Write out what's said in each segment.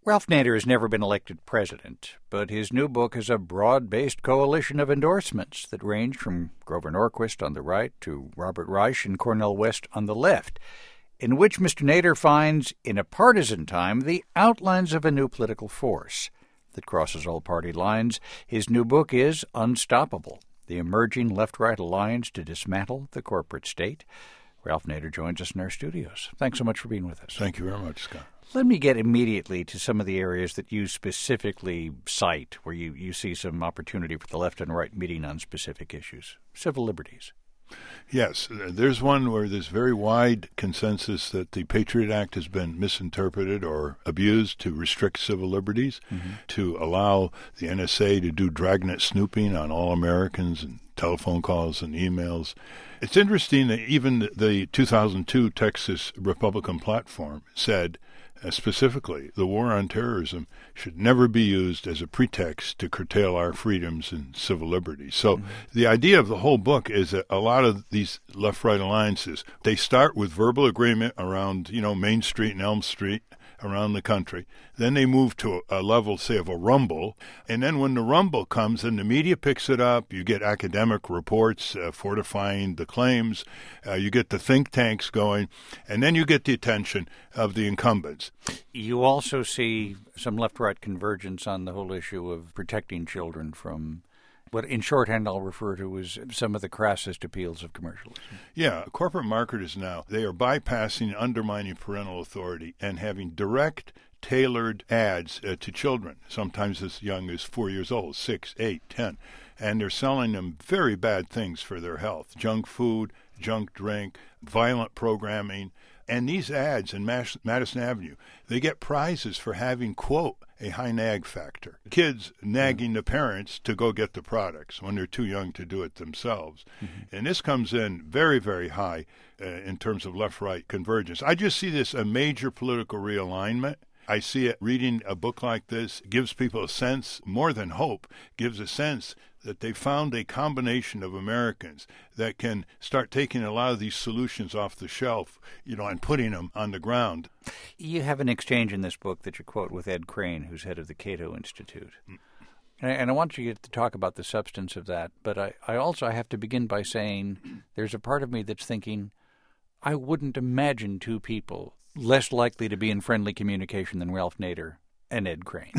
Ralph Nader has never been elected president, but his new book is a broad-based coalition of endorsements that range from Grover Norquist on the right to Robert Reich and Cornel West on the left, in which Mr. Nader finds, in a partisan time, the outlines of a new political force that crosses all party lines. His new book is Unstoppable, the emerging left-right alliance to dismantle the corporate state. Ralph Nader joins us in our studios. Thanks so much for being with us. Thank you very much, Scott. Let me get immediately to some of the areas that you specifically cite, where you see some opportunity for the left and right meeting on specific issues. Civil liberties. Yes, there's one where there's very wide consensus that the Patriot Act has been misinterpreted or abused to restrict civil liberties, to allow the NSA to do dragnet snooping on all Americans and telephone calls and emails. It's interesting that even the 2002 Texas Republican platform said specifically, the war on terrorism should never be used as a pretext to curtail our freedoms and civil liberties. So the idea of the whole book is that a lot of these left-right alliances, they start with verbal agreement around, Main Street and Elm Street around the country. Then they move to a level, say, of a rumble. And then when the rumble comes and the media picks it up, you get academic reports fortifying the claims, you get the think tanks going, and then you get the attention of the incumbents. You also see some left-right convergence on the whole issue of protecting children from what in shorthand I'll refer to as some of the crassest appeals of commercialism. Yeah, corporate marketers now, they are bypassing and undermining parental authority and having direct, tailored ads to children, sometimes as young as 4 years old, 6, 8, 10. And they're selling them very bad things for their health, junk food, junk drink, violent programming. And these ads in Madison Avenue, they get prizes for having, quote, a high nag factor. Kids nagging the parents to go get the products when they're too young to do it themselves. And this comes in very, very high in terms of left-right convergence. I just see this a major political realignment. I see it reading a book like this gives people a sense, more than hope, gives a sense that they found a combination of Americans that can start taking a lot of these solutions off the shelf, and putting them on the ground. You have an exchange in this book that you quote with Ed Crane, who's head of the Cato Institute. And I want you to talk about the substance of that, but I also have to begin by saying there's a part of me that's thinking, I wouldn't imagine two people less likely to be in friendly communication than Ralph Nader and Ed Crane.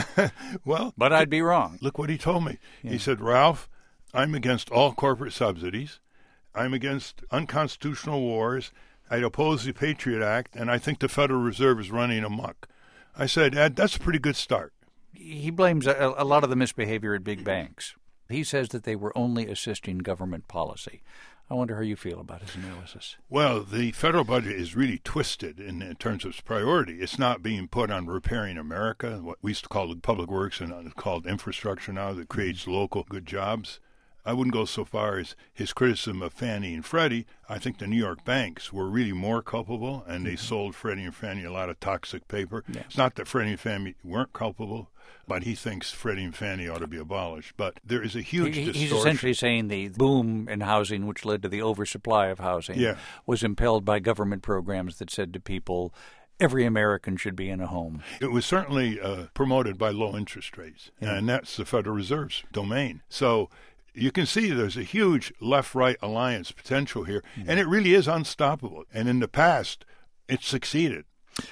But I'd be wrong. Look what he told me. Yeah. He said, Ralph, I'm against all corporate subsidies. I'm against unconstitutional wars. I'd oppose the Patriot Act, and I think the Federal Reserve is running amok. I said, Ed, that's a pretty good start. He blames a lot of the misbehavior at big banks. He says that they were only assisting government policy. I wonder how you feel about his analysis. Well, the federal budget is really twisted in terms of its priority. It's not being put on repairing America, what we used to call public works and it's called infrastructure now, that creates local good jobs. I wouldn't go so far as his criticism of Fannie and Freddie. I think the New York banks were really more culpable, and they sold Freddie and Fannie a lot of toxic paper. Yes. It's not that Freddie and Fannie weren't culpable, but he thinks Freddie and Fannie ought to be abolished. But there is a huge distortion. He's essentially saying the boom in housing, which led to the oversupply of housing, was impelled by government programs that said to people, every American should be in a home. It was certainly promoted by low interest rates, and that's the Federal Reserve's domain. So you can see there's a huge left-right alliance potential here, and it really is unstoppable. And in the past, it succeeded.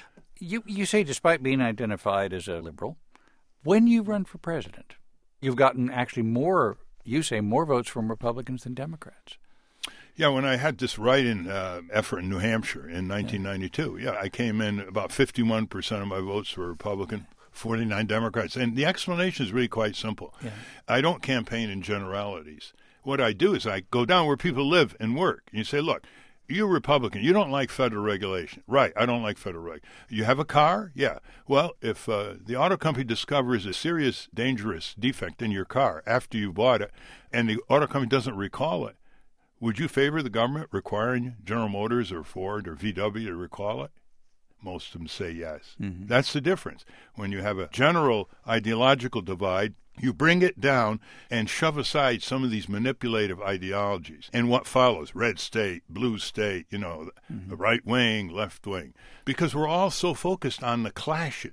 You say, despite being identified as a liberal, when you run for president, you've gotten actually more votes from Republicans than Democrats. Yeah, when I had this write-in effort in New Hampshire in 1992, I came in about 51% of my votes were Republican, 49 Democrats. And the explanation is really quite simple. I don't campaign in generalities. What I do is I go down where people live and work. And you say, look, you're Republican. You don't like federal regulation. Right, I don't like federal regulation. You have a car? Yeah. Well, if the auto company discovers a serious, dangerous defect in your car after you bought it and the auto company doesn't recall it, would you favor the government requiring General Motors or Ford or VW to recall it? Most of them say yes. That's the difference. When you have a general ideological divide, you bring it down and shove aside some of these manipulative ideologies. And what follows? Red state, blue state, the right wing, left wing. Because we're all so focused on the clashes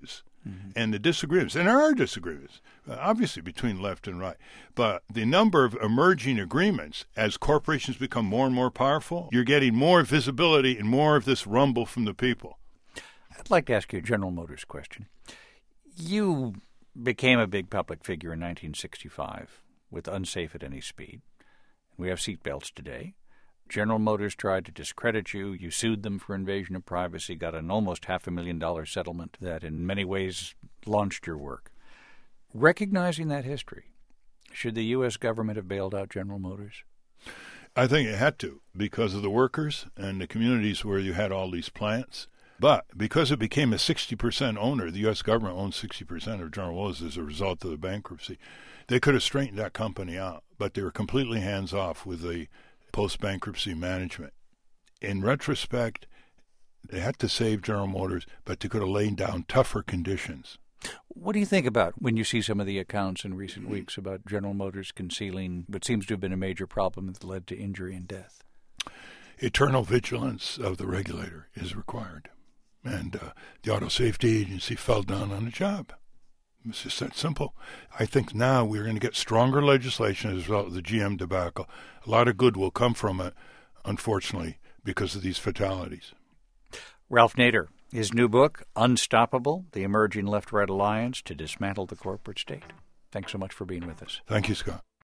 and the disagreements, and there are disagreements, obviously, between left and right, but the number of emerging agreements as corporations become more and more powerful, you're getting more visibility and more of this rumble from the people. I'd like to ask you a General Motors question. You became a big public figure in 1965 with Unsafe at Any Speed. We have seatbelts today. General Motors tried to discredit you. You sued them for invasion of privacy, got an almost $500,000 settlement that in many ways launched your work. Recognizing that history, should the U.S. government have bailed out General Motors? I think it had to because of the workers and the communities where you had all these plants. But because it became a 60% owner, the U.S. government owns 60% of General Motors as a result of the bankruptcy. They could have straightened that company out, but they were completely hands-off with the post-bankruptcy management. In retrospect, they had to save General Motors, but they could have laid down tougher conditions. What do you think about when you see some of the accounts in recent weeks about General Motors concealing what seems to have been a major problem that led to injury and death? Eternal vigilance of the regulator is required. And the Auto Safety Agency fell down on the job. It's just that simple. I think now we're going to get stronger legislation as a result of the GM debacle. A lot of good will come from it, unfortunately, because of these fatalities. Ralph Nader, his new book, Unstoppable, The Emerging Left-Right Alliance to Dismantle the Corporate State. Thanks so much for being with us. Thank you, Scott.